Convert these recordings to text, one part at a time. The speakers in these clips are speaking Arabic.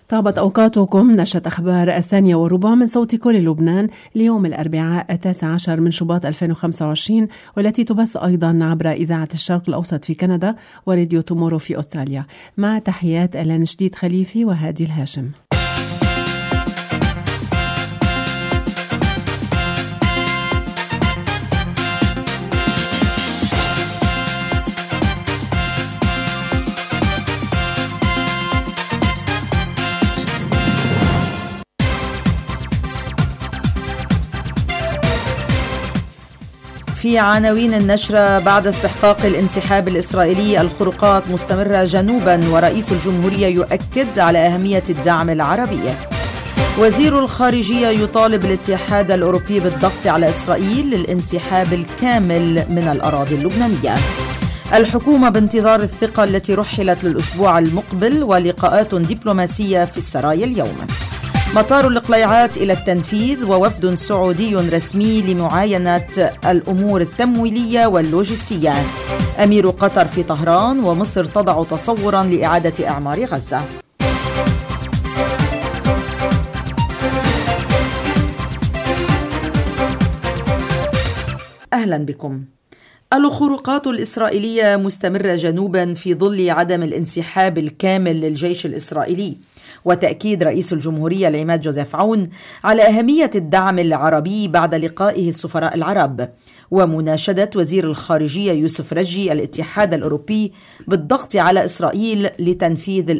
طابت أوقاتكم. نشرة أخبار 8:15 من صوت كل لبنان ليوم الأربعاء 19 من شباط 2025، والتي تبث أيضا عبر إذاعة الشرق الأوسط في كندا وراديو تومورو في أستراليا. مع تحيات ألان جديد خليفي وهادي الهاشم. في عناوين النشرة: بعد استحقاق الانسحاب الإسرائيلي الخروقات مستمرة جنوبا، ورئيس الجمهورية يؤكد على أهمية الدعم العربي. وزير الخارجية يطالب الاتحاد الأوروبي بالضغط على إسرائيل للانسحاب الكامل من الأراضي اللبنانية. الحكومة بانتظار الثقة التي رحلت للأسبوع المقبل، ولقاءات دبلوماسية في السرايا اليوم. مطار القليعات إلى التنفيذ، ووفد سعودي رسمي لمعاينة الأمور التمويلية واللوجستية. أمير قطر في طهران، ومصر تضع تصورا لإعادة أعمار غزة. أهلا بكم. الخروقات الإسرائيلية مستمرة جنوبا في ظل عدم الانسحاب الكامل للجيش الإسرائيلي، وتأكيد رئيس الجمهورية العماد جوزيف عون على أهمية الدعم العربي بعد لقائه السفراء العرب، ومناشدة وزير الخارجية يوسف رجي الاتحاد الأوروبي بالضغط على إسرائيل لتنفيذ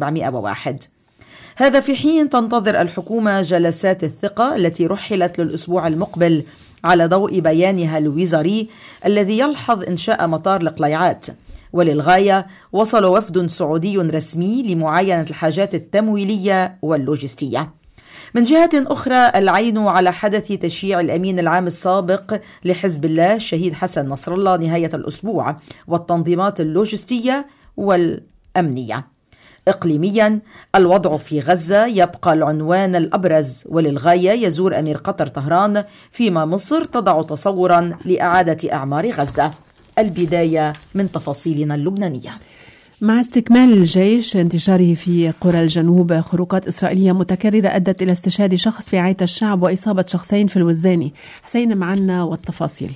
1701. هذا في حين تنتظر الحكومة جلسات الثقة التي رحلت للأسبوع المقبل على ضوء بيانها الوزاري الذي يلحظ إنشاء مطار القليعات. وللغاية وصل وفد سعودي رسمي لمعاينة الحاجات التمويلية واللوجستية. من جهة أخرى، العين على حدث تشييع الأمين العام السابق لحزب الله الشهيد حسن نصر الله نهاية الأسبوع، والتنظيمات اللوجستية والأمنية. إقليميا، الوضع في غزة يبقى العنوان الأبرز، وللغاية يزور أمير قطر طهران، فيما مصر تضع تصورا لإعادة أعمار غزة. البداية من تفاصيلنا اللبنانية. مع استكمال الجيش انتشاره في قرى الجنوب، خروقات إسرائيلية متكررة أدت إلى استشهاد شخص في عيت الشعب وإصابة شخصين في الوزاني. حسين معنا والتفاصيل.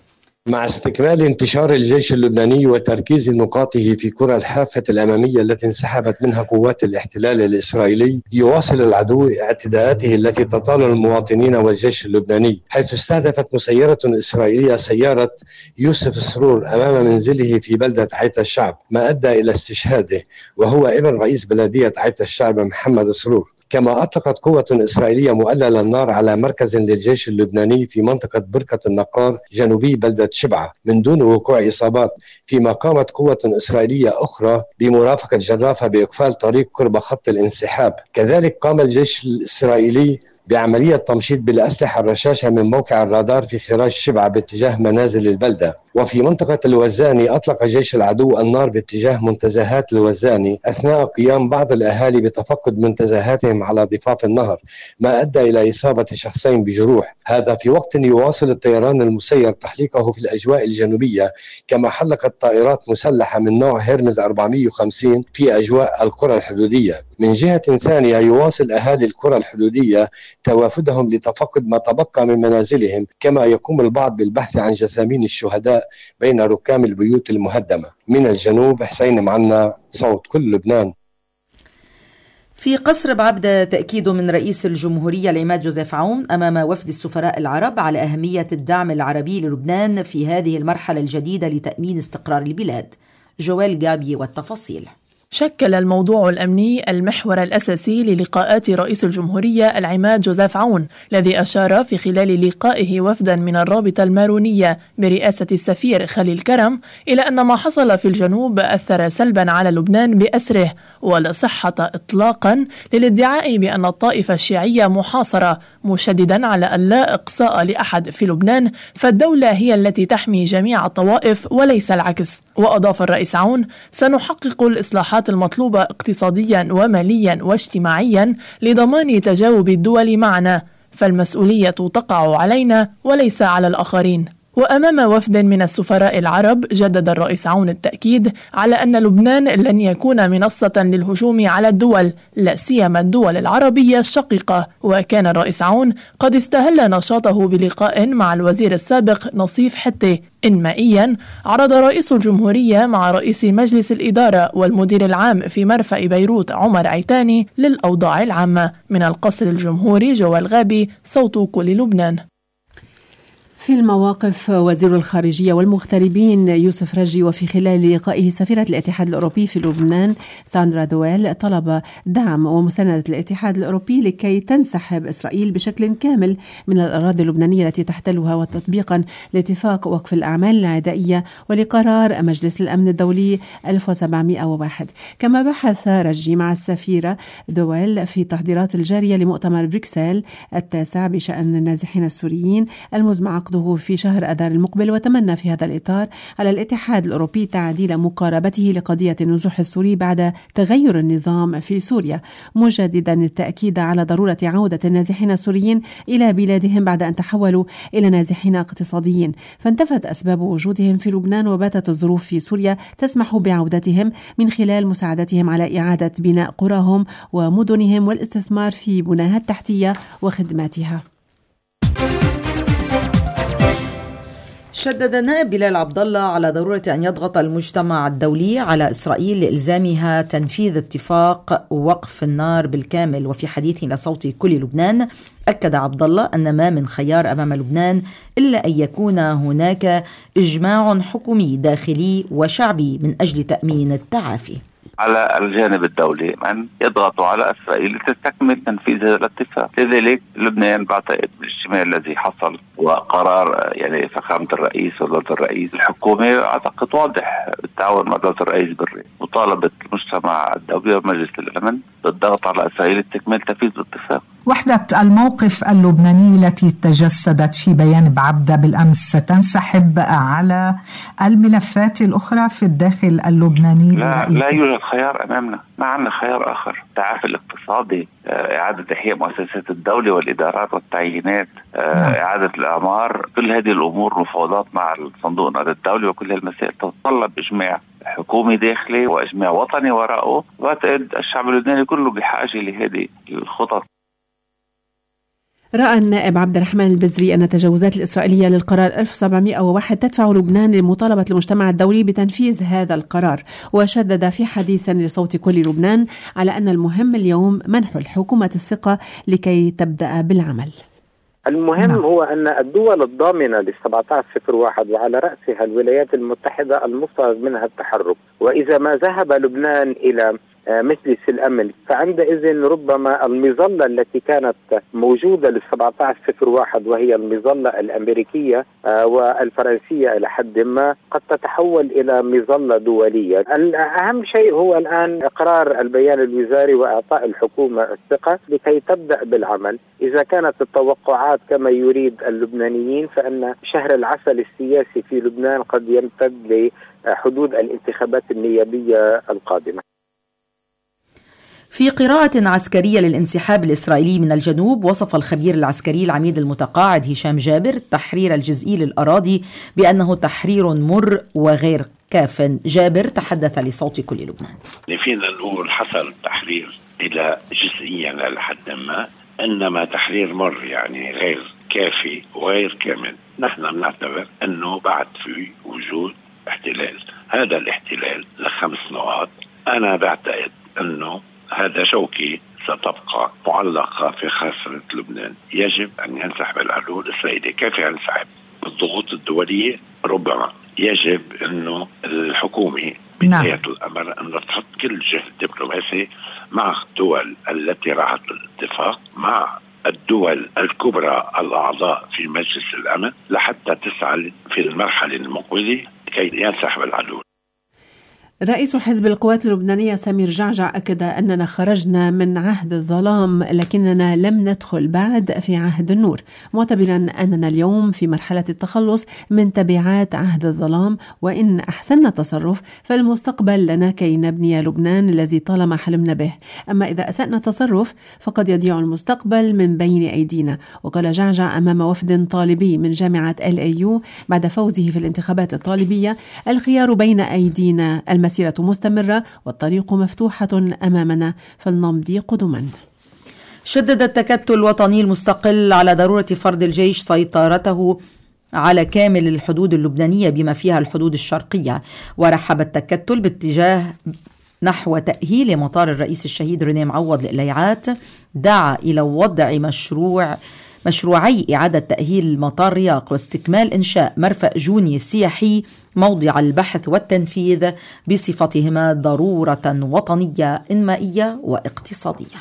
مع استكمال انتشار الجيش اللبناني وتركيز نقاطه في قرى الحافة الأمامية التي انسحبت منها قوات الاحتلال الإسرائيلي، يواصل العدو اعتداءاته التي تطال المواطنين والجيش اللبناني، حيث استهدفت مسيرة إسرائيلية سيارة يوسف سرور أمام منزله في بلدة عيت الشعب، ما أدى إلى استشهاده، وهو ابن رئيس بلدية عيت الشعب محمد سرور. كما أطلقت قوة إسرائيلية مؤللة النار على مركز للجيش اللبناني في منطقة بركة النقار جنوبي بلدة شبعة من دون وقوع إصابات، فيما قامت قوة إسرائيلية أخرى بمرافقة جرافة بإقفال طريق قرب خط الانسحاب. كذلك قام الجيش الإسرائيلي بعملية تمشيط بالأسلحة الرشاشة من موقع الرادار في خراج شبعة باتجاه منازل البلدة. وفي منطقة الوزاني أطلق جيش العدو النار باتجاه منتزهات الوزاني أثناء قيام بعض الأهالي بتفقد منتزهاتهم على ضفاف النهر، ما أدى إلى إصابة شخصين بجروح. هذا في وقت يواصل الطيران المسير تحليقه في الأجواء الجنوبية، كما حلقت طائرات مسلحة من نوع هيرمز 450 في أجواء القرى الحدودية. من جهة ثانية، يواصل أهالي القرى الحدودية توافدهم لتفقد ما تبقى من منازلهم، كما يقوم البعض بالبحث عن جثامين الشهداء بين ركام البيوت المهدمة. من الجنوب، حسين معنا، صوت كل لبنان. في قصر بعبدة، تأكيد من رئيس الجمهورية العماد جوزيف عون أمام وفد السفراء العرب على أهمية الدعم العربي للبنان في هذه المرحلة الجديدة لتأمين استقرار البلاد. جوال جابي والتفاصيل. شكل الموضوع الأمني المحور الأساسي للقاءات رئيس الجمهورية العماد جوزيف عون، الذي أشار في خلال لقائه وفدا من الرابطة المارونية برئاسة السفير خليل كرم إلى أن ما حصل في الجنوب أثر سلبا على لبنان بأسره، ولا صحة إطلاقا للادعاء بأن الطائفة الشيعية محاصرة، مشددا على أن لا إقصاء لأحد في لبنان، فالدولة هي التي تحمي جميع الطوائف وليس العكس. وأضاف الرئيس عون: سنحقق الإصلاحات المطلوبة اقتصاديا وماليا واجتماعيا لضمان تجاوب الدول معنا، فالمسؤولية تقع علينا وليس على الآخرين. وأمام وفد من السفراء العرب جدد الرئيس عون التأكيد على أن لبنان لن يكون منصة للهجوم على الدول، لا سيما الدول العربية الشقيقة. وكان الرئيس عون قد استهل نشاطه بلقاء مع الوزير السابق نصيف حتي. إنمائيا عرض رئيس الجمهورية مع رئيس مجلس الإدارة والمدير العام في مرفأ بيروت عمر عيتاني للأوضاع العامة. من القصر الجمهوري جوال غابي، صوت كل لبنان. في المواقف وزير الخارجية والمغتربين يوسف رجي، وفي خلال لقائه سفيرة الاتحاد الأوروبي في لبنان ساندرا دويل، طلب دعم ومساندة الاتحاد الأوروبي لكي تنسحب إسرائيل بشكل كامل من الأراضي اللبنانية التي تحتلها، وتطبيقا لاتفاق وقف الأعمال العدائية ولقرار مجلس الأمن الدولي 1701. كما بحث رجي مع السفيرة دويل في تحضيرات الجارية لمؤتمر بروكسل 9 بشأن النازحين السوريين المزمع في شهر أذار المقبل، وتمنى في هذا الإطار على الاتحاد الأوروبي تعديل مقاربته لقضية النزوح السوري بعد تغير النظام في سوريا، مجددا التأكيد على ضرورة عودة النازحين السوريين إلى بلادهم بعد أن تحولوا إلى نازحين اقتصاديين، فانتفت أسباب وجودهم في لبنان، وباتت الظروف في سوريا تسمح بعودتهم من خلال مساعدتهم على إعادة بناء قراهم ومدنهم والاستثمار في بناها التحتية وخدماتها. شدد النائب بلال عبد الله على ضرورة أن يضغط المجتمع الدولي على إسرائيل لإلزامها تنفيذ اتفاق وقف النار بالكامل. وفي حديث لصوت كل لبنان، أكد عبد الله أن ما من خيار أمام لبنان إلا أن يكون هناك إجماع حكومي داخلي وشعبي من أجل تأمين التعافي. على الجانب الدولي أن يضغطوا على إسرائيل لتستكمل تنفيذ هذا الاتفاق. لذلك لبنان بعتقد بالاجتماع الذي حصل وقرار يعني فخامة الرئيس ودولة الرئيس، الحكومة أعتقد واضح بالتعاون مع دولة الرئيس بري مطالبة المجتمع الدولي ومجلس الأمن بالضغط على إسرائيل لتكمل تنفيذ الاتفاق. وحدة الموقف اللبناني التي تجسدت في بيان بعبدة بالأمس ستنسحب على الملفات الأخرى في الداخل اللبناني؟ لا يوجد خيار أمامنا، ما عندنا خيار آخر. التعافي الاقتصادي، إعادة إحياء مؤسسات الدولة والإدارات والتعيينات، إعادة الأعمار، كل هذه الأمور مفاوضات مع الصندوق النقد الدولي، وكل هالمسائل تتطلب إجماع حكومي داخلي وإجماع وطني وراءه. وأعتقد الشعب اللبناني كله بحاجة لهذه الخطط. رأى النائب عبد الرحمن البزري أن التجاوزات الإسرائيلية للقرار 1701 تدفع لبنان لمطالبة المجتمع الدولي بتنفيذ هذا القرار، وشدد في حديث لصوت كل لبنان على أن المهم اليوم منح الحكومة الثقة لكي تبدأ بالعمل. المهم هو أن الدول الضامنة ل1701 وعلى رأسها الولايات المتحدة المفترض منها التحرك، وإذا ما ذهب لبنان إلى مجلس الأمن فعندئذ ربما المظلة التي كانت موجودة ل1701 وهي المظلة الأمريكية والفرنسية إلى حد ما قد تتحول إلى مظلة دولية. الأهم شيء هو الآن إقرار البيان الوزاري وإعطاء الحكومة الثقة لكي تبدأ بالعمل. إذا كانت التوقعات كما يريد اللبنانيين فإن شهر العسل السياسي في لبنان قد يمتد لحدود الانتخابات النيابية القادمة. في قراءة عسكرية للانسحاب الإسرائيلي من الجنوب، وصف الخبير العسكري العميد المتقاعد هشام جابر التحرير الجزئي للأراضي بأنه تحرير مر وغير كاف. جابر تحدث لصوت كل لبنان. فينا نقول حصل التحرير إلى جزئيا لحد ما، إنما تحرير مر يعني غير كافي وغير كامل. نحن بنعتبر أنه بعد في وجود احتلال. هذا الاحتلال ل5 نقاط. أنا بعتقد أنه هذا شوكي ستبقى معلقة في خاصرة لبنان. يجب أن ينسحب العدو الإسرائيلي. كيف ينسحب؟ بالضغوط الدولية ربما. يجب أنه الحكومة بداية الأمر أن تحط كل جهد دبلوماسي مع الدول التي رعت الاتفاق، مع الدول الكبرى الأعضاء في مجلس الأمن، لحتى تسعى في المرحلة المقبلة كي ينسحب العدو. رئيس حزب القوات اللبنانية سمير جعجع أكد أننا خرجنا من عهد الظلام لكننا لم ندخل بعد في عهد النور، معتبرا أننا اليوم في مرحلة التخلص من تبعات عهد الظلام، وإن أحسننا التصرف فالمستقبل لنا كي نبني لبنان الذي طالما حلمنا به، أما إذا أسأنا التصرف فقد يضيع المستقبل من بين أيدينا. وقال جعجع أمام وفد طالبي من جامعة LAU بعد فوزه في الانتخابات الطالبية: الخيار بين أيدينا، المسيرة مستمرة والطريق مفتوحة أمامنا، فلنمضي قدما. شدد التكتل الوطني المستقل على ضرورة فرض الجيش سيطرته على كامل الحدود اللبنانية بما فيها الحدود الشرقية، ورحب التكتل باتجاه نحو تأهيل مطار الرئيس الشهيد رينيه معوض للقليعات. دعا إلى وضع مشروعي إعادة تأهيل مطار رياق واستكمال إنشاء مرفأ جوني السياحي موضع البحث والتنفيذ بصفتهما ضرورة وطنية إنمائية واقتصادية.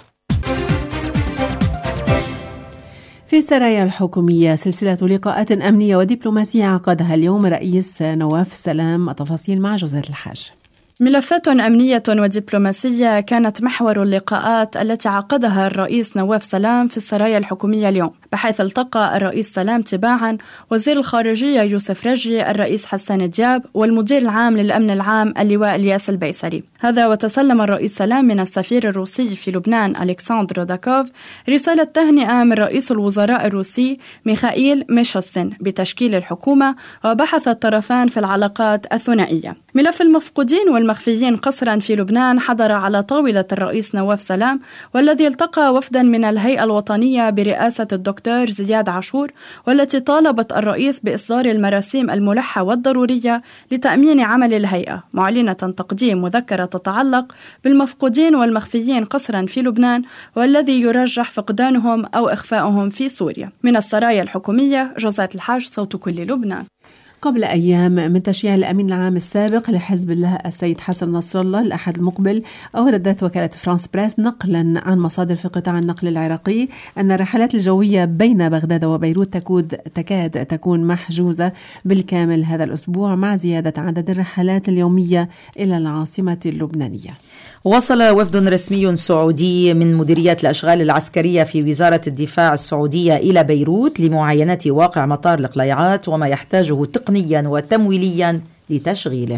في السرايا الحكومية سلسلة لقاءات أمنية ودبلوماسية عقدها اليوم رئيس نواف سلام. التفاصيل مع جوزيف الحاج. ملفات أمنية ودبلوماسية كانت محور اللقاءات التي عقدها الرئيس نواف سلام في السرايا الحكومية اليوم، بحيث التقى الرئيس سلام تباعا وزير الخارجية يوسف رجي، الرئيس حسان دياب، والمدير العام للأمن العام اللواء الياس البيسري. هذا وتسلم الرئيس سلام من السفير الروسي في لبنان ألكسندر روداكوف رسالة تهنئة من رئيس الوزراء الروسي ميخائيل ميشوسين بتشكيل الحكومة، وبحث الطرفان في العلاقات الثنائية. ملف المفقودين والمخفيين قسرا في لبنان حضر على طاولة الرئيس نواف سلام، والذي التقى وفدا من الهيئة الوطنية برئاسة الدكتور زياد عاشور، والتي طالبت الرئيس بإصدار المراسيم الملحة والضرورية لتأمين عمل الهيئة، معلنة تقديم مذكرة تتعلق بالمفقودين والمخفيين قسرا في لبنان والذي يرجح فقدانهم أو إخفاؤهم في سوريا. من السرايا الحكومية جوزات الحاج، صوت كل لبنان. قبل أيام من تشييع الأمين العام السابق لحزب الله السيد حسن نصر الله الأحد المقبل، أوردت وكالة فرانس بريس نقلا عن مصادر في قطاع النقل العراقي أن الرحلات الجوية بين بغداد وبيروت تكاد تكون محجوزة بالكامل هذا الأسبوع، مع زيادة عدد الرحلات اليومية إلى العاصمة اللبنانية. وصل وفد رسمي سعودي من مديرية الأشغال العسكرية في وزارة الدفاع السعودية إلى بيروت لمعاينة واقع مطار القليعات وما يحتاجه تقنيا وتمويليا لتشغيله.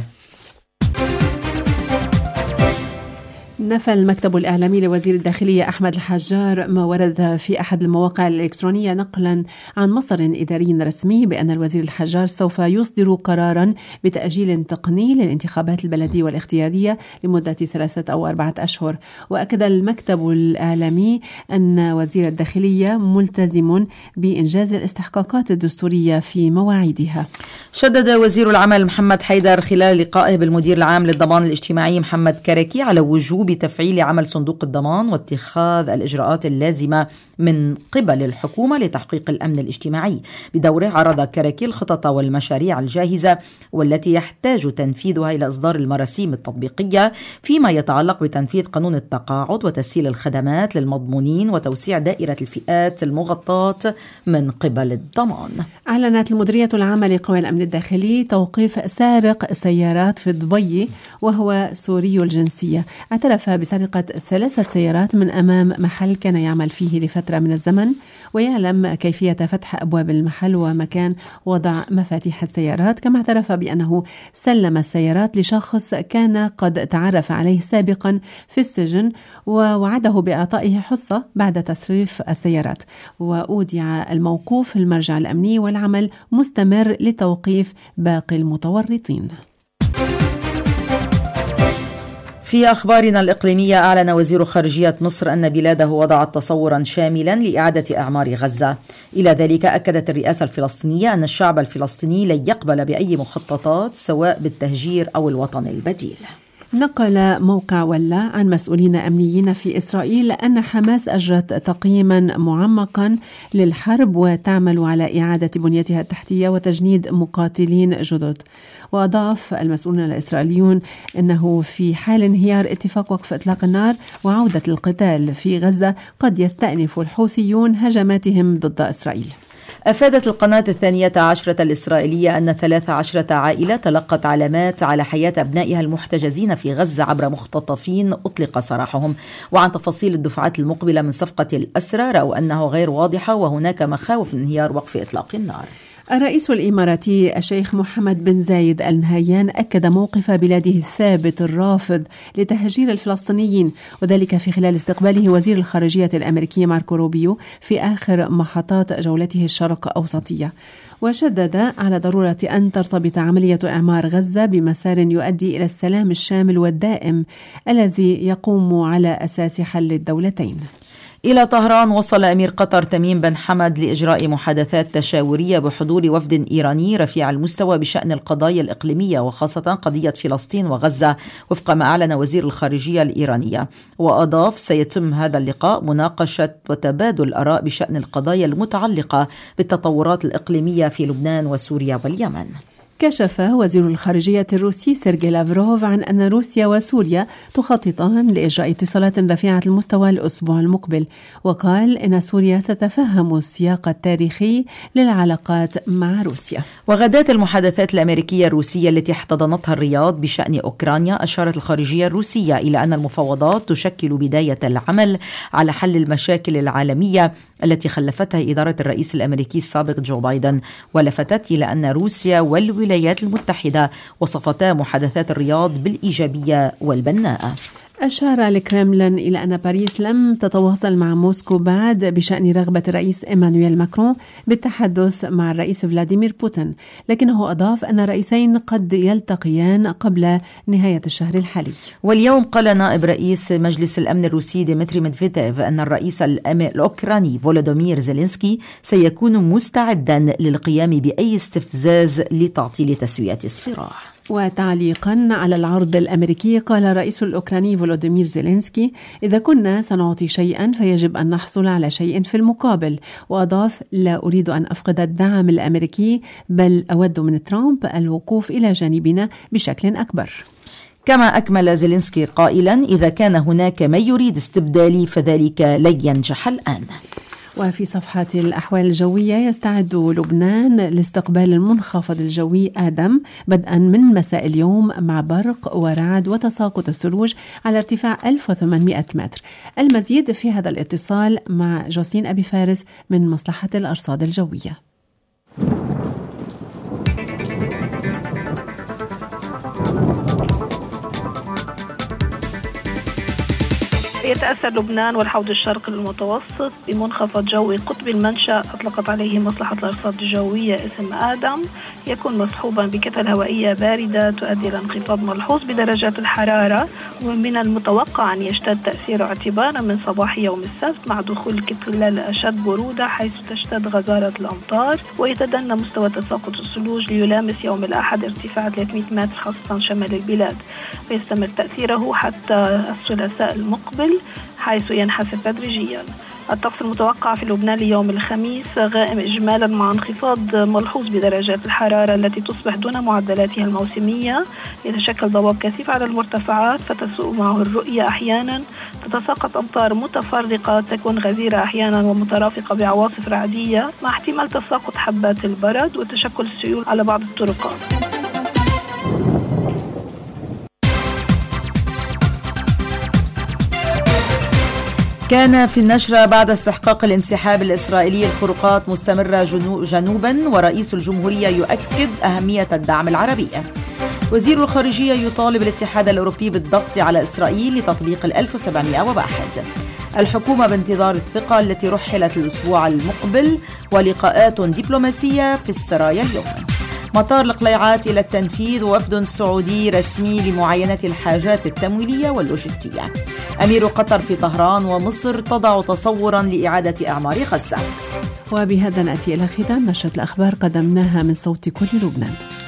نفى المكتب الإعلامي لوزير الداخلية أحمد الحجار ما ورد في أحد المواقع الإلكترونية نقلا عن مصدر إداري رسمي بأن الوزير الحجار سوف يصدر قرارا بتأجيل تقني للانتخابات البلدية والاختيارية لمدة 3 أو 4 أشهر. وأكد المكتب الإعلامي أن وزير الداخلية ملتزم بإنجاز الاستحقاقات الدستورية في مواعيدها. شدد وزير العمل محمد حيدر خلال لقائه بالمدير العام للضمان الاجتماعي محمد كركي على وجوب بتفعيل عمل صندوق الضمان واتخاذ الإجراءات اللازمة من قبل الحكومة لتحقيق الأمن الاجتماعي. بدوره عرض كركي الخطط والمشاريع الجاهزة والتي يحتاج تنفيذها إلى إصدار المراسيم التطبيقية فيما يتعلق بتنفيذ قانون التقاعد وتسهيل الخدمات للمضمونين وتوسيع دائرة الفئات المغطاة من قبل الضمان. أعلنت المديرية العامة لقوى الأمن الداخلي توقيف سارق سيارات في دبي وهو سوري الجنسية. اعترف بسرقة 3 سيارات من أمام محل كان يعمل فيه لفترة من الزمن، ويعلم كيفية فتح أبواب المحل ومكان وضع مفاتيح السيارات. كما اعترف بأنه سلم السيارات لشخص كان قد تعرف عليه سابقا في السجن ووعده بإعطائه حصة بعد تصريف السيارات. وأودع الموقوف في المرجع الأمني والعمل مستمر لتوقيف باقي المتورطين. في أخبارنا الإقليمية، أعلن وزير خارجية مصر أن بلاده وضعت تصورا شاملا لإعادة أعمار غزة. إلى ذلك أكدت الرئاسة الفلسطينية أن الشعب الفلسطيني لن يقبل بأي مخططات سواء بالتهجير أو الوطن البديل. نقل موقع ولا عن مسؤولين أمنيين في إسرائيل أن حماس أجرت تقييما معمقا للحرب وتعمل على إعادة بنيتها التحتية وتجنيد مقاتلين جدد. وأضاف المسؤولون الإسرائيليون أنه في حال انهيار اتفاق وقف إطلاق النار وعودة القتال في غزة قد يستأنف الحوثيون هجماتهم ضد إسرائيل. أفادت القناة 12 الإسرائيلية أن 13 عائلة تلقت علامات على حياة أبنائها المحتجزين في غزة عبر مختطفين أطلق سراحهم. وعن تفاصيل الدفعات المقبلة من صفقة الأسرى رأوا أنه غير واضحة وهناك مخاوف من انهيار وقف إطلاق النار. الرئيس الإماراتي الشيخ محمد بن زايد آل نهيان أكد موقف بلاده الثابت الرافض لتهجير الفلسطينيين، وذلك في خلال استقباله وزير الخارجية الأمريكي ماركو روبيو في آخر محطات جولته الشرق أوسطية، وشدد على ضرورة أن ترتبط عملية إعمار غزة بمسار يؤدي إلى السلام الشامل والدائم الذي يقوم على أساس حل الدولتين. إلى طهران وصل أمير قطر تميم بن حمد لإجراء محادثات تشاورية بحضور وفد إيراني رفيع المستوى بشأن القضايا الإقليمية وخاصة قضية فلسطين وغزة وفق ما أعلن وزير الخارجية الإيرانية. وأضاف سيتم هذا اللقاء مناقشة وتبادل الآراء بشأن القضايا المتعلقة بالتطورات الإقليمية في لبنان وسوريا واليمن. كشف وزير الخارجية الروسي سيرجي لافروف عن أن روسيا وسوريا تخططان لإجراء اتصالات رفيعة المستوى الأسبوع المقبل، وقال إن سوريا ستتفهم السياق التاريخي للعلاقات مع روسيا. وغداة المحادثات الأمريكية الروسية التي احتضنتها الرياض بشأن أوكرانيا أشارت الخارجية الروسية إلى أن المفاوضات تشكل بداية العمل على حل المشاكل العالمية التي خلفتها إدارة الرئيس الأمريكي السابق جو بايدن، ولفتت إلى أن روسيا والولايات المتحدة وصفتا محادثات الرياض بالإيجابية والبناءة. أشار الكرملين إلى أن باريس لم تتواصل مع موسكو بعد بشأن رغبة الرئيس إيمانويل ماكرون بالتحدث مع الرئيس فلاديمير بوتين، لكنه أضاف أن الرئيسين قد يلتقيان قبل نهاية الشهر الحالي. واليوم قال نائب رئيس مجلس الأمن الروسي ديمتري ميدفيديف أن الرئيس الأوكراني فولودومير زيلينسكي سيكون مستعدا للقيام بأي استفزاز لتعطيل تسوية الصراع. وتعليقا على العرض الأمريكي قال الرئيس الأوكراني فولوديمير زيلينسكي: إذا كنا سنعطي شيئا فيجب أن نحصل على شيء في المقابل. وأضاف: لا أريد أن أفقد الدعم الأمريكي، بل أود من ترامب الوقوف إلى جانبنا بشكل أكبر. كما أكمل زيلينسكي قائلا: إذا كان هناك من يريد استبدالي فذلك لن ينجح الآن. وفي صفحة الأحوال الجوية، يستعد لبنان لاستقبال المنخفض الجوي آدم بدءا من مساء اليوم مع برق ورعد وتساقط الثلوج على ارتفاع 1800 متر. المزيد في هذا الاتصال مع جوسين أبي فارس من مصلحة الأرصاد الجوية. يتأثر لبنان والحوض الشرقي المتوسط بمنخفض جوي قطبي المنشأ أطلقت عليه مصلحة الأرصاد الجوية اسم آدم، يكون مصحوبا بكتل هوائية باردة تؤدي إلى انخفاض ملحوظ بدرجات الحرارة، ومن المتوقع أن يشتد تأثيره اعتبارا من صباح يوم السبت مع دخول الكتل الأشد برودة، حيث تشتد غزارة الأمطار ويتدنى مستوى تساقط الثلوج ليلامس يوم الأحد ارتفاع 300 متر خاصة شمال البلاد، ويستمر تأثيره حتى الثلاثاء المقبل حيث ينحسر تدريجيا. الطقس المتوقع في لبنان ليوم الخميس غائم إجمالا مع انخفاض ملحوظ بدرجات الحرارة التي تصبح دون معدلاتها الموسمية، يتشكل ضباب كثيف على المرتفعات فتسوء معه الرؤية أحيانا، تتساقط أمطار متفرقة تكون غزيرة أحيانا ومترافقة بعواصف رعدية مع احتمال تساقط حبات البرد وتشكل سيول على بعض الطرقات. كان في النشرة: بعد استحقاق الانسحاب الإسرائيلي الخروقات مستمرة جنوبا، ورئيس الجمهورية يؤكد أهمية الدعم العربي. وزير الخارجية يطالب الاتحاد الأوروبي بالضغط على إسرائيل لتطبيق 1701. الحكومة بانتظار الثقة التي رحلت الأسبوع المقبل، ولقاءات دبلوماسية في السرايا اليوم. مطار القليعات إلى التنفيذ، وفد سعودي رسمي لمعاينة الحاجات التمويلية واللوجستية. أمير قطر في طهران، ومصر تضع تصورا لإعادة أعمار غزة. وبهذا نأتي إلى ختام نشرة الأخبار قدمناها من صوت كل لبنان.